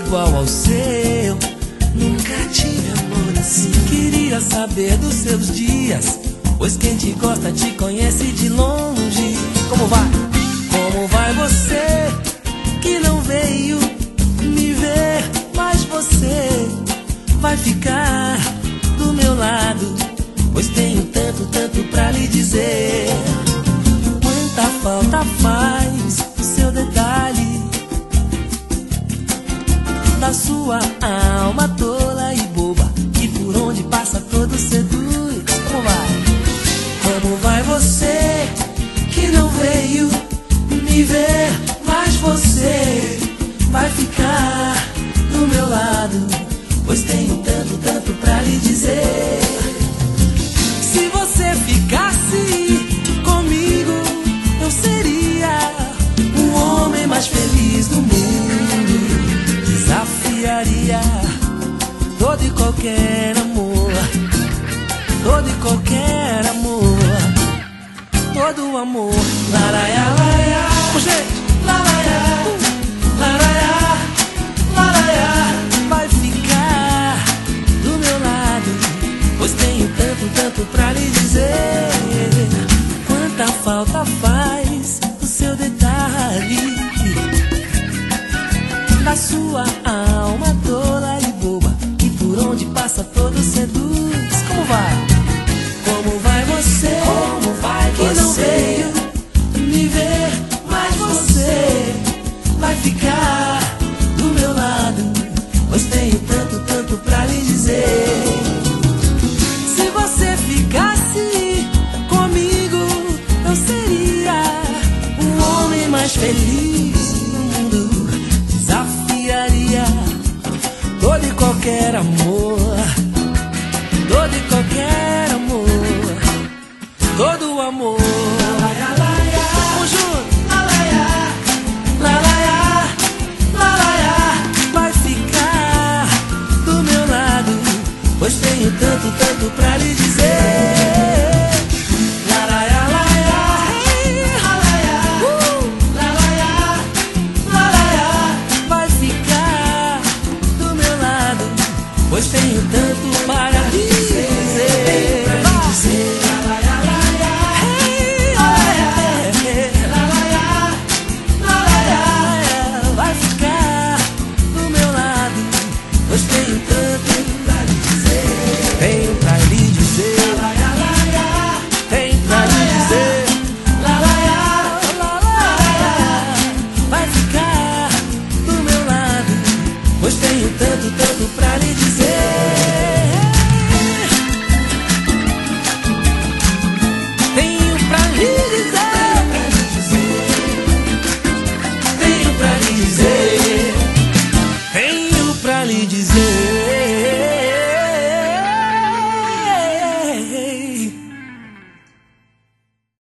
igual ao seu. Nunca tive amor assim. Queria saber dos seus dias, pois quem te gosta te conhece de longe. Como vai? Como vai você que não veio me ver? Mas você vai ficar do meu lado, pois tenho tanto, tanto pra lhe dizer. Quanta falta faz o seu detalhe, da sua alma tola e boba, que por onde passa todo seduz. Como vai? Como vai você que não veio me ver? Mas você vai ficar do meu lado, pois tenho tanto, tanto pra lhe dizer. Se você ficasse comigo, eu seria o homem mais feliz do mundo. Desafiaria todo e qualquer amor, todo e qualquer amor, todo amor. Laraiá, laraiá, gente, laraiá, laraiá, laraiá. Vai ficar do meu lado, pois tenho tanto, tanto pra lhe dizer. Quanta falta faz o seu detalhe, da sua alma tola e boba, que por onde passa todo seduz. Como vai? Como vai você? Como vai você? Que não veio me ver, mas você vai ficar do meu lado, pois tenho tanto, tanto pra lhe dizer. Se você ficasse comigo, eu seria o homem mais feliz do mundo. Desafiaria todo e qualquer amor,